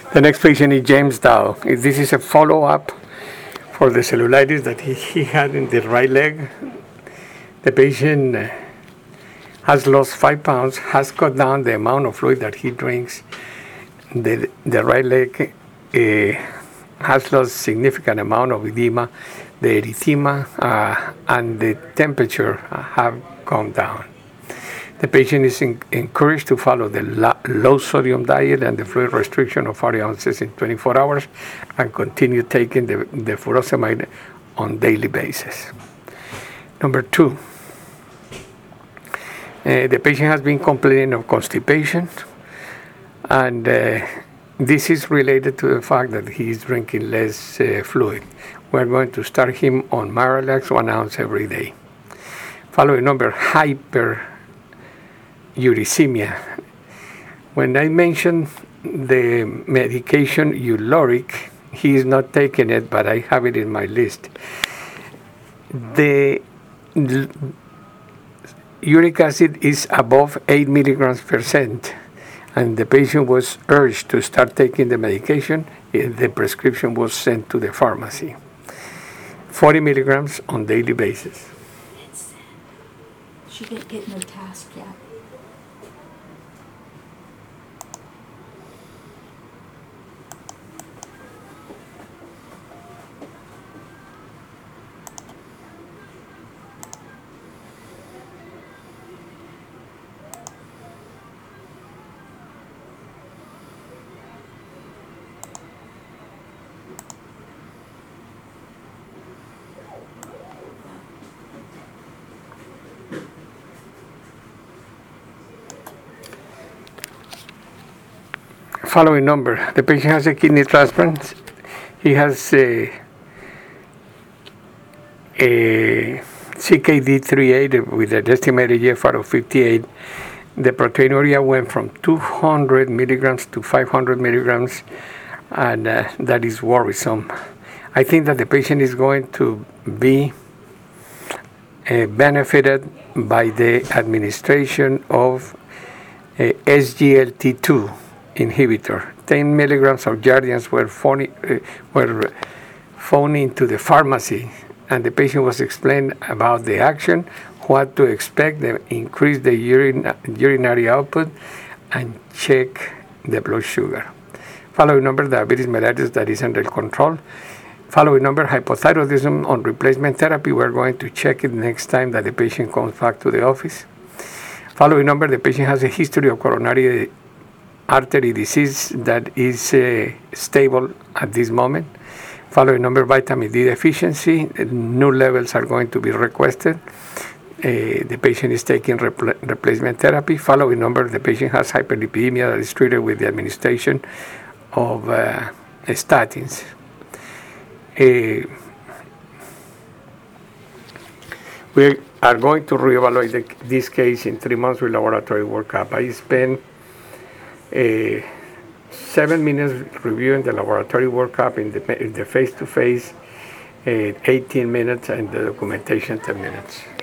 The next patient is James Dow. This is a follow-up for the cellulitis that he had in the right leg. The patient has lost 5 pounds, has cut down the amount of fluid that he drinks. The right leg has lost significant amount of edema. The erythema and the temperature have gone down. The patient is encouraged to follow the low sodium diet and the fluid restriction of 40 ounces in 24 hours and continue taking the furosemide on daily basis. Number 2, the patient has been complaining of constipation, and this is related to the fact that he is drinking less fluid. We're going to start him on Miralax 1 ounce every day. Following number, hyperuricemia. When I mentioned the medication Uloric, he is not taking it, but I have it in my list. The uric acid is above 8 milligrams %, and the patient was urged to start taking the medication. The prescription was sent to the pharmacy. 40 milligrams on daily basis. She didn't get no task yet. Following number, the patient has a kidney transplant. He has a CKD38 with an estimated GFR of 58. The proteinuria went from 200 milligrams to 500 milligrams, and that is worrisome. I think that the patient is going to be benefited by the administration of SGLT2 inhibitor. 10 milligrams of Jardiance were phoned into the pharmacy, and the patient was explained about the action, what to expect, increase the urinary output, and check the blood sugar. Following number, diabetes mellitus that is under control. Following number, hypothyroidism on replacement therapy. We're going to check it next time that the patient comes back to the office. Following number, the patient has a history of coronary artery disease that is stable at this moment. Following number, vitamin D deficiency. New levels are going to be requested. The patient is taking replacement therapy. Following number, the patient has hyperlipidemia that is treated with the administration of statins. We are going to reevaluate this case in 3 months with laboratory workup. I spent 7 minutes reviewing the laboratory workup in the face-to-face, 18 minutes, and the documentation 10 minutes.